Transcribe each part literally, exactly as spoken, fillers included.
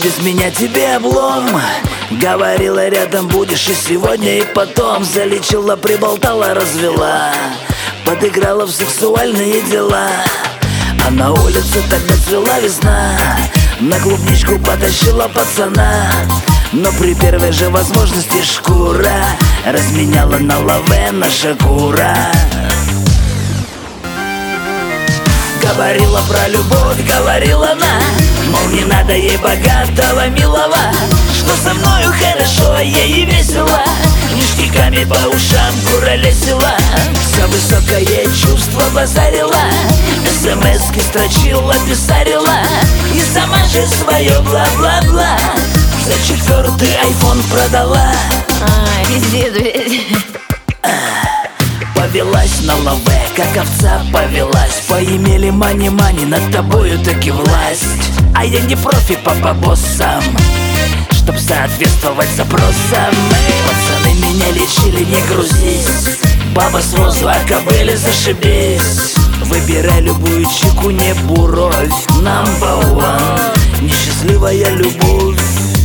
без меня тебе облом. Говорила, рядом будешь и сегодня, и потом. Залечила, приболтала, развела, подыграла в сексуальные дела. А на улице тогда цвела весна, на клубничку потащила пацана. Но при первой же возможности шкура разменяла на лаве наша кура. Говорила про любовь, говорила она, мол, не надо ей богатого, милого, что со мною хорошо, ей и весело. Ништяками по ушам куролесила, все высокое чувство базарила, смс-ки строчила, писарила, и сама же свое бла-бла-бла за четвертый айфон продала. А, пиздец, блядь. Повелась на лаве, как овца повелась. Поимели мани-мани, над тобою таки власть. А я не профи по бабосам, чтоб соответствовать запросам. Эй, пацаны меня лечили, не грузись, баба с возу, а кобыли зашибись. Выбирай любую чику, не буровь, number one, несчастливая любовь.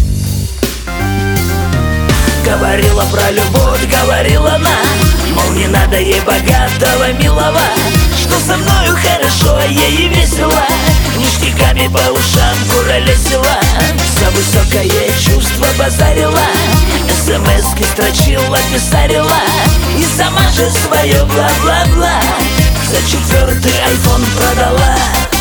Говорила про любовь, говорила она, мол, не надо ей богатого, милого, что со мною хорошо, ей и весело. Ништяками по ушам куролесила, за высокое чувство базарила, смс-ки строчила, писарила, и сама же свое бла-бла-бла за четвертый айфон продала.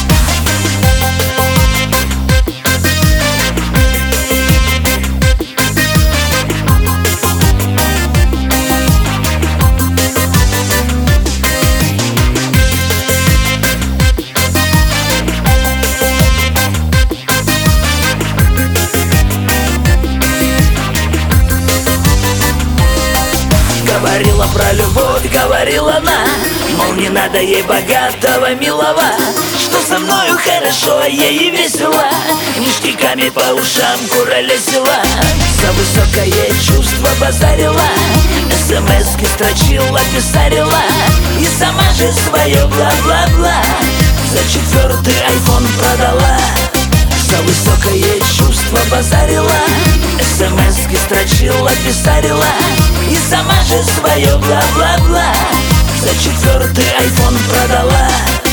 Говорила про любовь, говорила она, мол, не надо ей богатого, милого, что со мною хорошо, ей и весело. Ништяками по ушам куролесила, за высокое чувство базарила, смс-ки строчила, писарила, и сама же свое бла-бла-бла за четвертый айфон продала. За высокое чувство базарила, смс-ки строчила, писарила, и сама же свое бла-бла-бла за четвертый айфон продала.